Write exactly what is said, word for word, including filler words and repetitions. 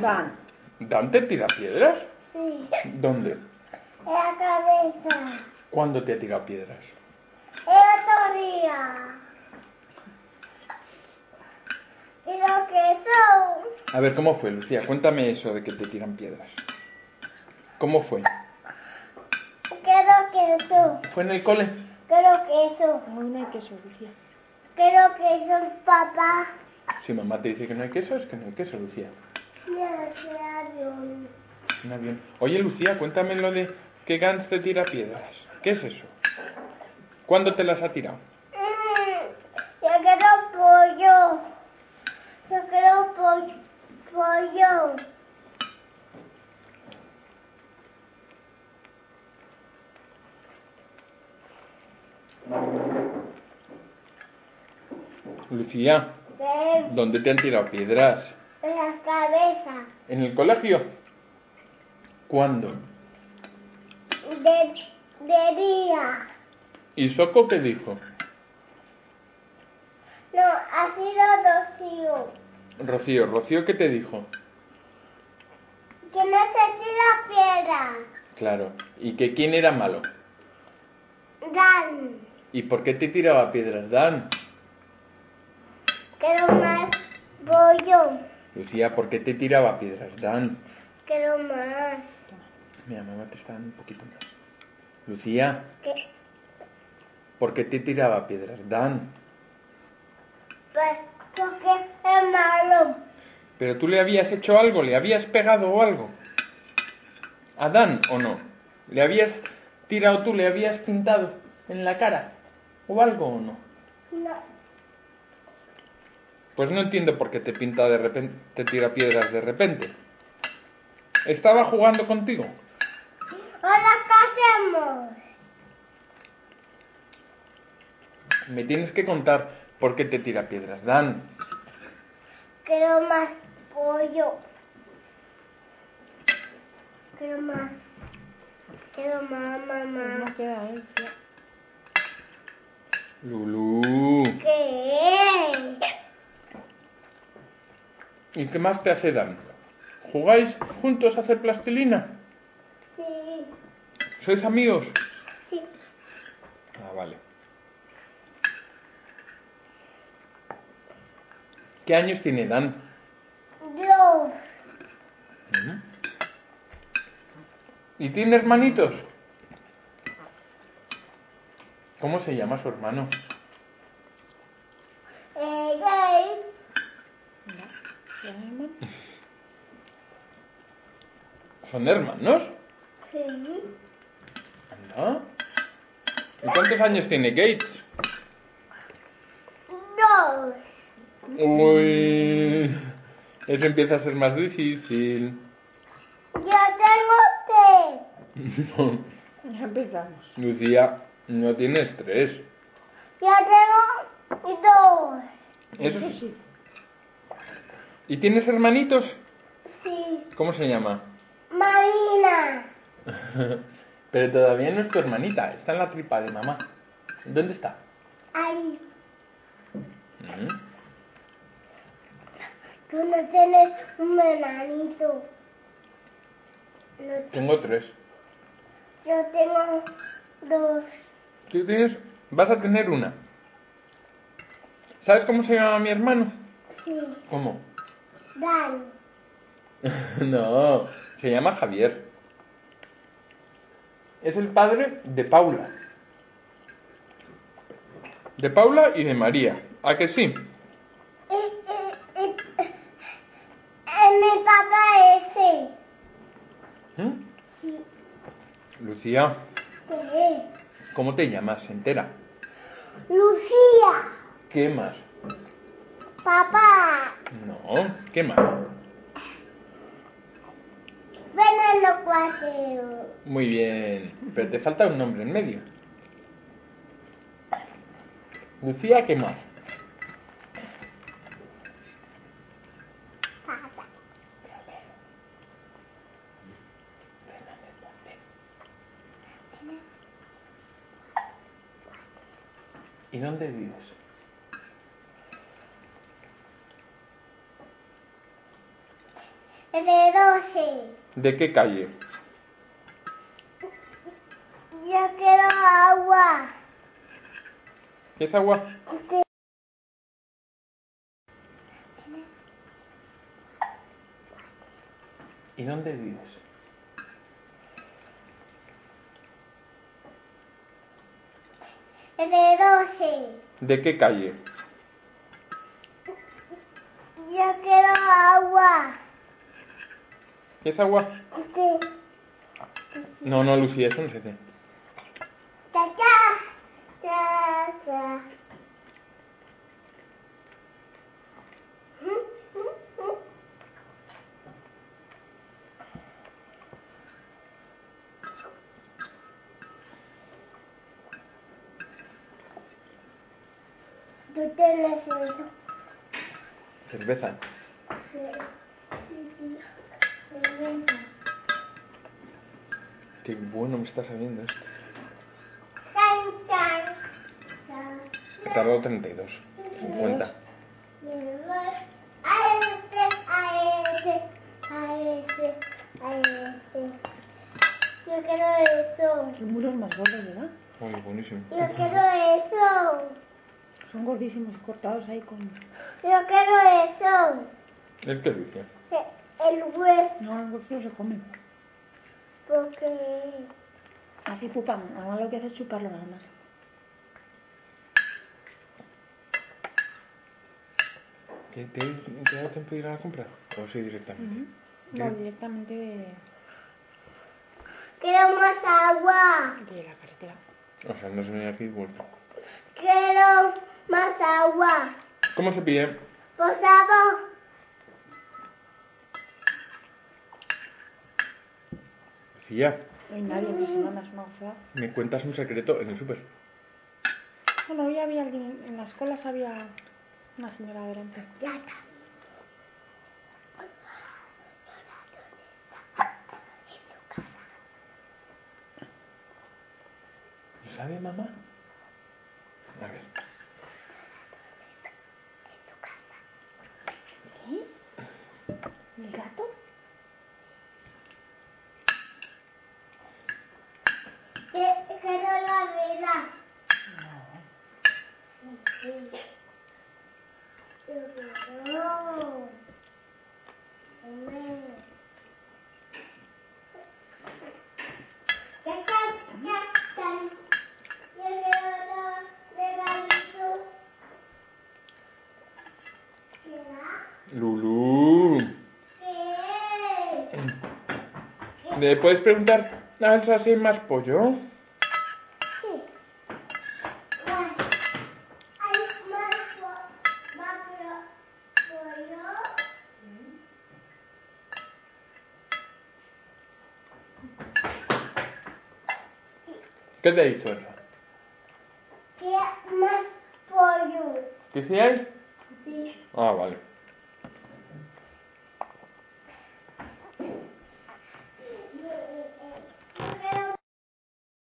Dan. ¿Dan te tira piedras? Sí. ¿Dónde? En la cabeza. ¿Cuándo te ha tirado piedras? El otro día. Y lo que son. A ver, ¿cómo fue, Lucía? Cuéntame eso de que te tiran piedras. ¿Cómo fue? Creo que son. ¿Fue en el cole? Creo que son. No, no hay queso, Lucía. Creo que son papá. Si mamá te dice que no hay queso, es que no hay queso, Lucía. Mira, qué avión. Un avión. Oye, Lucía, cuéntame lo de que Gans te tira piedras. ¿Qué es eso? ¿Cuándo te las ha tirado? Mm, yo quiero pollo. Yo quiero pollo. Pollo. Lucía, De, ¿dónde te han tirado piedras? de la cabeza. ¿En el colegio? ¿Cuándo? De, de día. ¿Y Soco qué dijo? No, ha sido Rocío. Rocío, ¿Rocío qué te dijo? Que no se tira piedra. Claro. ¿Y que quién era malo? Dan. ¿Y por qué te tiraba piedras, Dan? Quiero más pollo. Lucía, ¿por qué te tiraba piedras, Dan? Quiero más. Mira, mamá te está dando un poquito más. Lucía, Que, ¿por qué te tiraba piedras, Dan? pues, porque es malo. ¿Pero tú le habías hecho algo? ¿Le habías pegado o algo? ¿A Dan o no? ¿Le habías tirado tú? ¿Le habías pintado en la cara? ¿O algo o no? No. Pues no entiendo por qué te pinta de repente, te tira piedras de repente. ¿Estaba jugando contigo? Hola, ¿qué hacemos? Me tienes que contar por qué te tira piedras, Dan. Quiero más pollo. Quiero más. Quiero más, mamá. No queda, ¿eh? Ya. Lulú. ¿Qué? ¿Y qué más te hace Dan? ¿Jugáis juntos a hacer plastilina? Sí. ¿Sois amigos? Sí. Ah, vale. ¿Qué años tiene Dan? Dios. ¿Mm? ¿Y tiene hermanitos? ¿Cómo se llama su hermano? Eh, gay. ¿Ya, hermano? ¿Son hermanos? Sí. Anda. ¿Y cuántos años tiene Gates? Dos. Uy, eso empieza a ser más difícil. Yo tengo tres. Ya empezamos. Lucía, no tienes tres. Yo tengo dos. Eso Eso sí. sí. ¿Y tienes hermanitos? Sí. ¿Cómo se llama? Marina. Pero todavía no es tu hermanita, está en la tripa de mamá. ¿Dónde está? Ahí. ¿Mm? Tú no tienes un hermanito. No, Tengo tres. yo tengo dos. Tú tienes, vas a tener una. ¿Sabes cómo se llama mi hermano? Sí. ¿Cómo? Dan. No, se llama Javier. Es el padre de Paula. De Paula y de María. ¿A que sí? Y, y, y, y mi papá ese. ¿Mm? Sí. Lucía, ¿Qué? ¿cómo te llamas? Entera. Lucía. ¿Qué más? Papá. No, ¿qué más? Veneno cuatro. Muy bien, pero te falta un nombre en medio. Lucía, ¿qué más? Papá. ¿Y dónde vives? de doce. ¿De qué calle? Yo quiero agua. ¿Es agua? Sí. ¿Y dónde vives? De doce. ¿De qué calle? Yo quiero agua. ¿Es agua? Sí. No, no, Lucía, eso no se hace. Cha, cha, cha, cha. ¿Tú tienes eso? Cerveza. Sí. Sí, sí. Cerveza. Qué bueno me está sabiendo esto. Chan, chan, chan. He tardado treinta y dos. cincuenta. A este, a este, a este, a este. Yo quiero eso. El muro es más gordo, ¿verdad? Uy, buenísimo. Yo quiero eso. Son gordísimos cortados ahí con... Yo quiero eso. ¿El qué dice? El hueso. No, el hueso se come. Porque... Así pupan. Además lo que hace es chuparlo nada más. ¿Te, te, te ha dado tiempo de ir a la compra? ¿O sí directamente? Uh-huh. No, directamente de, Quiero más agua. de la carretera. O sea, no se me ha aquí vuelto. Quiero más agua. ¿Cómo se pide? Por favor. Lucía, No hay nadie, pues semana es una ciudad. me cuentas un secreto en el súper. Bueno, hoy había alguien, en las colas había una señora delante. Ya está. ¿Lo sabe mamá? A ver. ¿Eh? ¿El gato? Que- Quiero la vela. No. Sí, sí. Yo quiero. Hombre. Ya está, ya está. Yo quiero los regalitos. ¿Será? Lulú. ¿Qué? ¿Le puedes preguntar a Elsa si hay más pollo? Sí. Más. Hay más po- más po- pollo. ¿Qué te ha dicho Elsa? ¿Qué más pollo? ¿Que sí hay? Sí. Ah, vale.